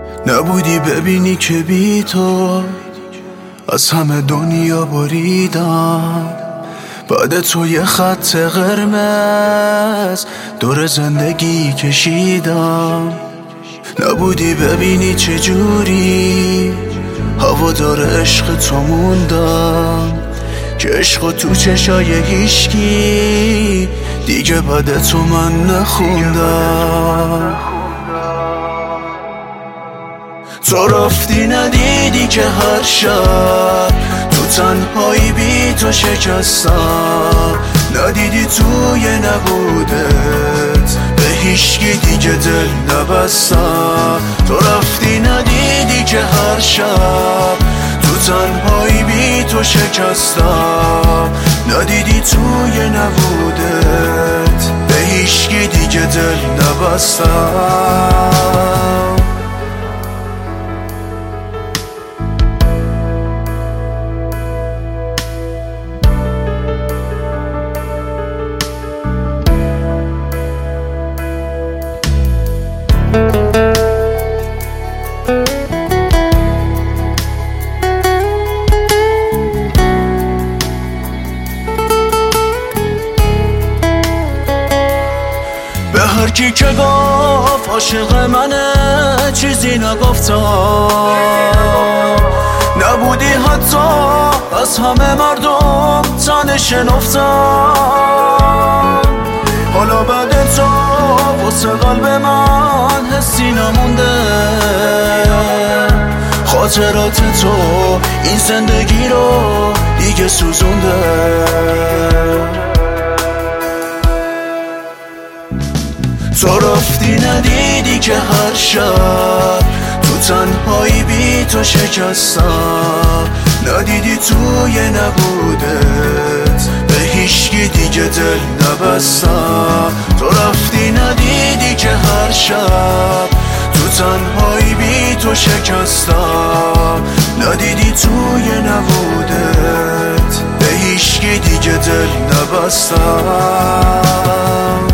نبودی ببینی که بی تو از همه دنیا بریدم. بعد تو یه خط قرمز دور زندگی کشیدم. نبودی ببینی چجوری هوادار عشق تو موندم، که عشق تو چشای هیشکی دیگه بعد تو من نخوندم. تو رفتی ندیدی که هر شب تو تنهایی بی تو شکستم. ندیدی توی نبودت به هیشکی دیگه دل نبستم. تو رفتی ندیدی که هر شب تو تنهایی بی تو شکستم. ندیدی توی نبودت به هیشکی دیگه دل نبستم. به هر کی که گفت عاشق منه چیزی نگفتم. نبودی حتی از همه مردم تن شنفتم. حالا بعد تو واسه قلب من حسی نمونده. خاطرات تو این زندگی رو دیگه سوزونده. تو رفتی ندیدی که هر شب تو تنهایی بی تو شکستم. ندیدی توی نبودت به هیشکی دیگه دل نبستم. تو رفتی ندیدی که هر شب تو تنهایی بی تو شکستم. ندیدی توی نبودت به هیشکی دیگه دل نبستم.